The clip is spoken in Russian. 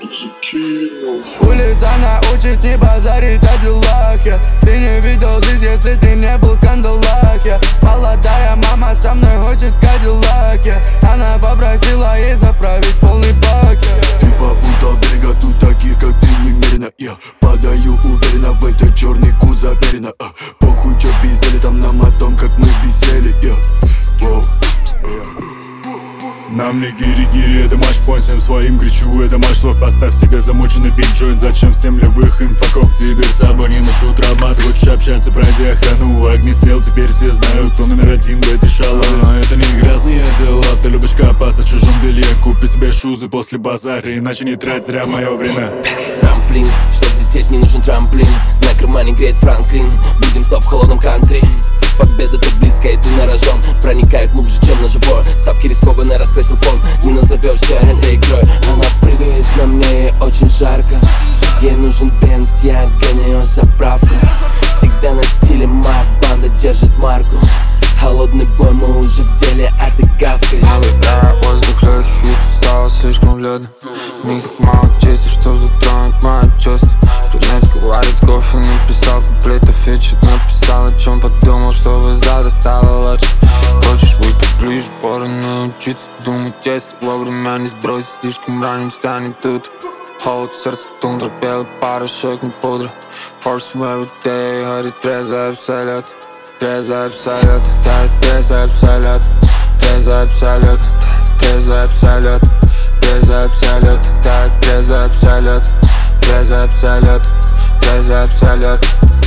Улица научит не базарить о делах, Ты не видел жизнь, если ты не был в кандалах, Молодая мама со мной хочет кадиллак, Она попросила ей заправить полный бак, Ты попутал берега, тут таких как ты немерено. Я подаю уверенно в этот черный кузов верено. Похуй, чё пиздели там нам о том, как мы висели. Нам не гири-гири, это матч, по всем своим кричу. Это матч слов, поставь себе замученный бит джойнт. Зачем всем левых инфоков? Теперь с собой не ношу травмат. Хочешь общаться, пройди охрану. Огнестрел теперь все знают, кто номер один в этой шалаве. Это не грязные дела, ты любишь копаться в чужом белье. Купи себе шузы после базара, иначе не трать зря мое время. Трамплин, чтоб лететь не нужен трамплин. На кармане греет Франклин, будем топ в холодном кантри. Победа так близко, и ты на рожон. Проникает глубже, чем на живое. Ставки рискованно, раскрасил фон. Не назовешься этой игрой. Она прыгает на мне, ей очень жарко. Ей нужен бенз, я для нее заправка. Всегда на стиле, моя банда держит марку. Холодный бой, мы уже в деле, а ты гавкаешь. Малый воздух легкий, ведь стало слишком бледно. В них так мало чести, что затронуть мое чувство. Брюнетка варит кофе, написал куплеты фичи. Написал, о чем подумал, чтобы завтра стало лучше. Хочешь выйти ближе, пора научиться думать, если вовремя не сбросить, слишком ранним станет тут. Холод, сердце, тундра, белый порошок, не пудра. Force every day, ходит трезвый абсолют. Трезвый абсолют, да, трезвый абсолют. Трезвый абсолют, трезвый абсолют. Трезвый абсолют, да, трезвый абсолют. Трезвый абсолют, трезвый абсолют.